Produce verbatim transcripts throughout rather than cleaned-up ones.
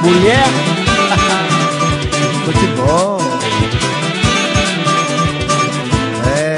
mulher, futebol. É.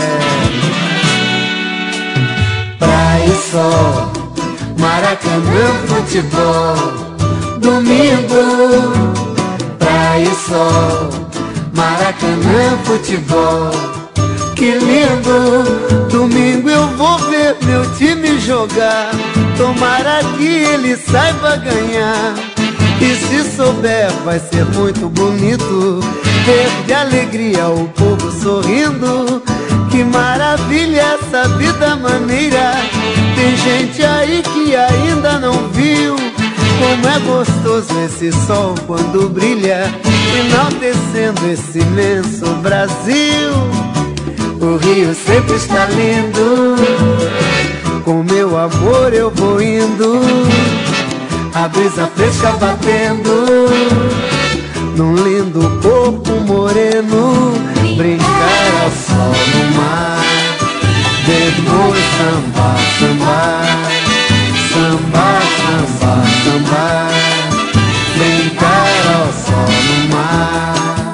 Praia e sol, Maracanã, futebol. Domingo, praia e sol, Maracanã, futebol. Que lindo! Domingo eu vou ver meu time jogar. Tomara que ele saiba ganhar. E se souber vai ser muito bonito ver de alegria o povo sorrindo. Que maravilha essa vida maneira. Tem gente aí que ainda não viu como é gostoso esse sol quando brilha, enaltecendo esse imenso Brasil. O Rio sempre está lindo, com meu amor eu vou indo. A brisa fresca batendo num lindo corpo moreno. Brincar ao sol no mar, depois sambar, sambar, sambar, sambar, sambar. Brincar ao sol no mar.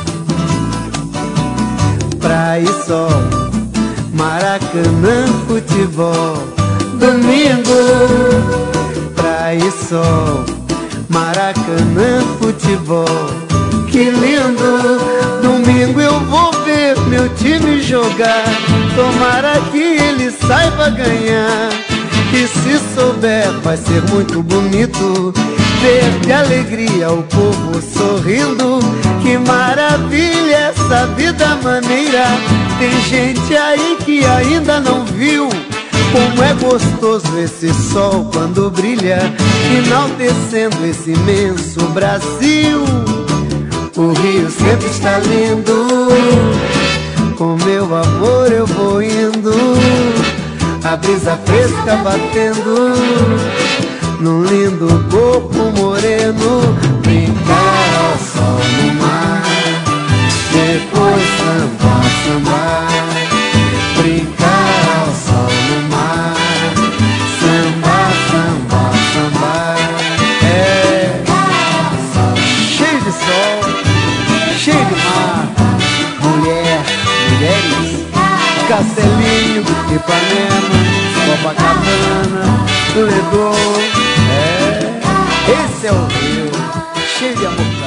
Praia e sol, Maracanã, futebol. Domingo, praia e sol, Maracanã, futebol. Que lindo! Domingo eu vou ver meu time jogar. Tomara que ele saiba ganhar. E se souber vai ser muito bonito ver de alegria o povo sorrindo. Que maravilha essa vida maneira. Tem gente aí que ainda não viu como é gostoso esse sol quando brilha, enaltecendo esse imenso Brasil. O Rio sempre está lindo, com meu amor eu vou indo. A brisa fresca batendo num lindo corpo moreno. Brincar ao sol no mar, depois sambar, sambar. Brincar ao sol no mar, sambar, sambar, sambar. É cheio de sol, cheio de mar. Mulher, mulheres, Castelinho, Ipanema, Copacabana, Leblon. É, esse é o Rio, cheio de amor.